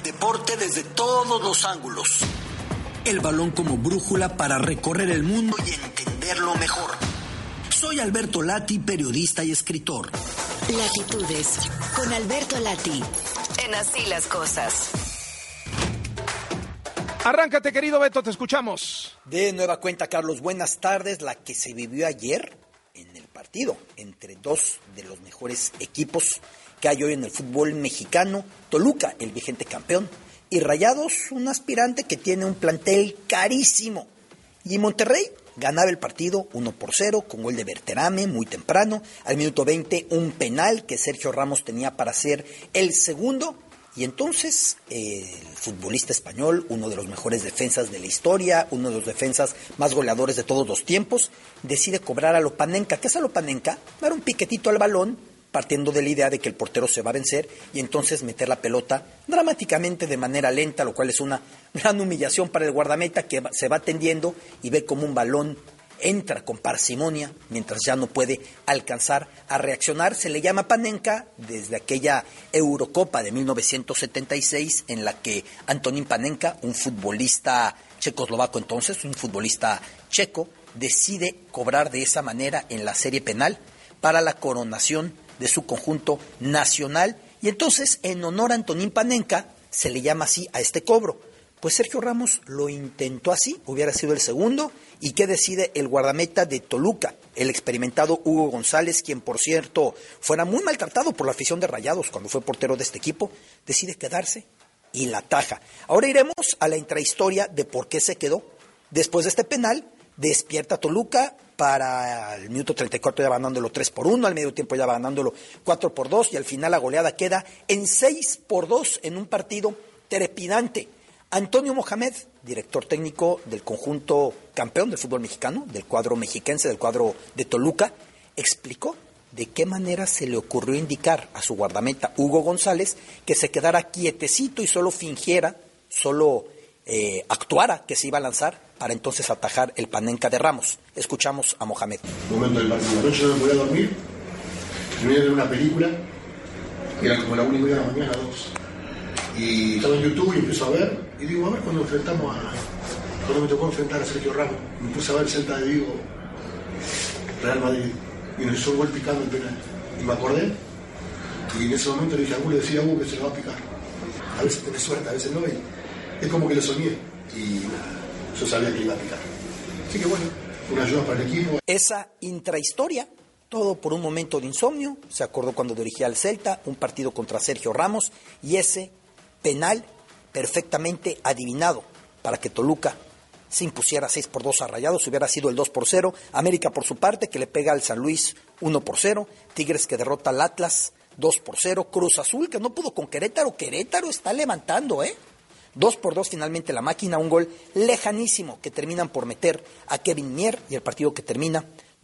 deporte desde todos los ángulos. El balón como brújula para recorrer el mundo y entenderlo mejor. Soy Alberto Lati, periodista y escritor. Latitudes, con Alberto Lati, en Así las Cosas. Arráncate, querido Beto, te escuchamos. De nueva cuenta, Carlos, buenas tardes. La que se vivió ayer en el partido entre dos de los mejores equipos que hay hoy en el fútbol mexicano. Toluca, el vigente campeón, y Rayados, un aspirante que tiene un plantel carísimo. Y Monterrey ganaba el partido 1-0 con gol de Berterame muy temprano. Al minuto 20, un penal que Sergio Ramos tenía para hacer el segundo. Y entonces el futbolista español, uno de los mejores defensas de la historia, uno de los defensas más goleadores de todos los tiempos, decide cobrar a Lopanenka. ¿Qué es a Lopanenka? Dar un piquetito al balón, partiendo de la idea de que el portero se va a vencer, y entonces meter la pelota dramáticamente de manera lenta, lo cual es una gran humillación para el guardameta, que se va tendiendo y ve como un balón entra con parsimonia mientras ya no puede alcanzar a reaccionar. Se le llama Panenka desde aquella Eurocopa de 1976 en la que Antonín Panenka, un futbolista checoslovaco entonces, un futbolista checo, decide cobrar de esa manera en la serie penal para la coronación de su conjunto nacional. Y entonces, en honor a Antonín Panenka, se le llama así a este cobro. Pues Sergio Ramos lo intentó así, hubiera sido el segundo. ¿Y qué decide el guardameta de Toluca? El experimentado Hugo González, quien por cierto fuera muy maltratado por la afición de Rayados cuando fue portero de este equipo, decide quedarse y la ataja. Ahora iremos a la intrahistoria de por qué se quedó. Después de este penal, despierta Toluca para el minuto 34 ya va ganándolo 3-1, al medio tiempo ya va ganándolo 4-2 y al final la goleada queda en 6-2 en un partido trepidante. Antonio Mohamed, director técnico del conjunto campeón del fútbol mexicano, del cuadro mexiquense, del cuadro de Toluca, explicó de qué manera se le ocurrió indicar a su guardameta Hugo González que se quedara quietecito y solo fingiera, actuara que se iba a lanzar para entonces atajar el Panenka de Ramos. Escuchamos a Mohamed. Momento del partido. Anoche no me podía dormir, me iba a ver una película, era como la 1:30 de la mañana, 2. Y estaba en YouTube y empiezo a ver, y digo, a ver cuando me tocó enfrentar a Sergio Ramos, me puse a ver Celta de Vigo, Real Madrid, y nos hizo un gol picando el penal. Y me acordé, y en ese momento le dije a Hugo, le decía a Hugo que se lo va a picar. A veces tenés suerte, a veces no, y es como que lo soñé, y yo sabía que iba a picar. Así que bueno, una ayuda para el equipo. Esa intrahistoria, todo por un momento de insomnio, se acordó cuando dirigía al Celta, un partido contra Sergio Ramos, y ese penal perfectamente adivinado para que Toluca se impusiera 6-2 a Rayados, hubiera sido el 2-0. América por su parte que le pega al San Luis 1-0, Tigres que derrota al Atlas 2-0, Cruz Azul que no pudo con Querétaro está levantando, 2-2 finalmente la máquina, un gol lejanísimo que terminan por meter a Kevin Mier y el partido que termina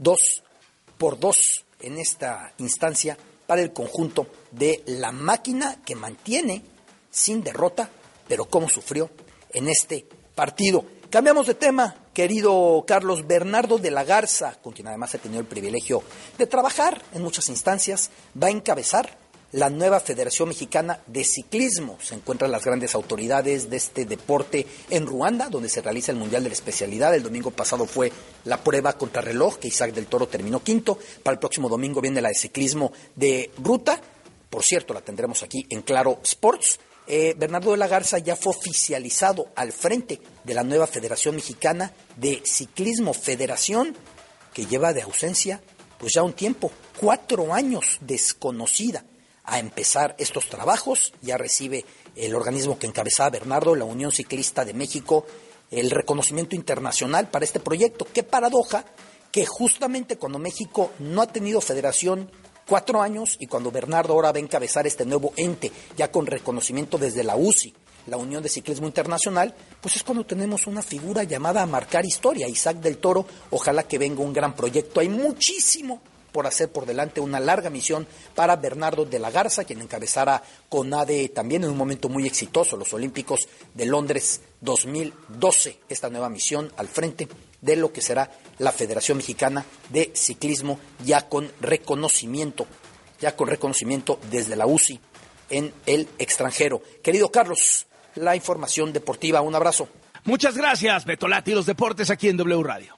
2-2 en esta instancia para el conjunto de la máquina que mantiene sin derrota, pero cómo sufrió en este partido. Cambiamos de tema, querido Carlos. Bernardo de la Garza, con quien además he tenido el privilegio de trabajar en muchas instancias, va a encabezar la nueva Federación Mexicana de Ciclismo. Se encuentran las grandes autoridades de este deporte en Ruanda, donde se realiza el Mundial de la Especialidad. El domingo pasado fue la prueba contrarreloj, que Isaac del Toro terminó quinto. Para el próximo domingo viene la de ciclismo de ruta. Por cierto, la tendremos aquí en Claro Sports. Bernardo de la Garza ya fue oficializado al frente de la nueva Federación Mexicana de Ciclismo, federación que lleva de ausencia pues ya un tiempo, 4 años desconocida. A empezar estos trabajos ya recibe el organismo que encabezaba Bernardo, la Unión Ciclista de México, el reconocimiento internacional para este proyecto. Qué paradoja que justamente cuando México no ha tenido federación 4 años y cuando Bernardo ahora va a encabezar este nuevo ente, ya con reconocimiento desde la UCI, la Unión de Ciclismo Internacional, pues es cuando tenemos una figura llamada a marcar historia, Isaac del Toro. Ojalá que venga un gran proyecto. Hay muchísimo por hacer por delante, una larga misión para Bernardo de la Garza, quien encabezara CONADE también en un momento muy exitoso, los Olímpicos de Londres 2012, esta nueva misión al frente de lo que será la Federación Mexicana de Ciclismo, ya con reconocimiento desde la UCI en el extranjero. Querido Carlos, la información deportiva. Un abrazo. Muchas gracias, Beto Lati, los deportes aquí en W Radio.